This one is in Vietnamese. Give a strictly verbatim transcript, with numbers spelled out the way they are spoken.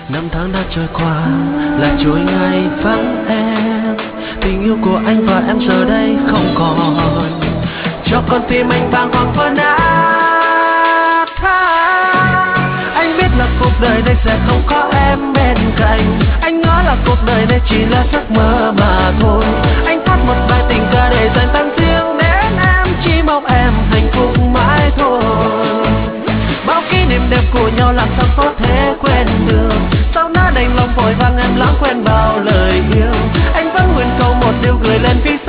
Năm tháng đã trôi qua là chuỗi ngày vắng em. Tình yêu của anh và em giờ đây không còn, cho con tim anh bàng hoàng vỡ nát. Anh biết là cuộc đời này sẽ không có em bên cạnh, anh ngỡ là cuộc đời này chỉ là giấc mơ mà thôi. Anh hát một bài tình ca để dành tặng riêng đến em, chỉ mong em hạnh phúc mãi thôi. Bao kỷ niệm đẹp của nhau làm sao có thể quên được, sao đã đành lòng vội vàng em lãng quên bao lời yêu. Anh vẫn nguyện cầu một điều gửi lên phía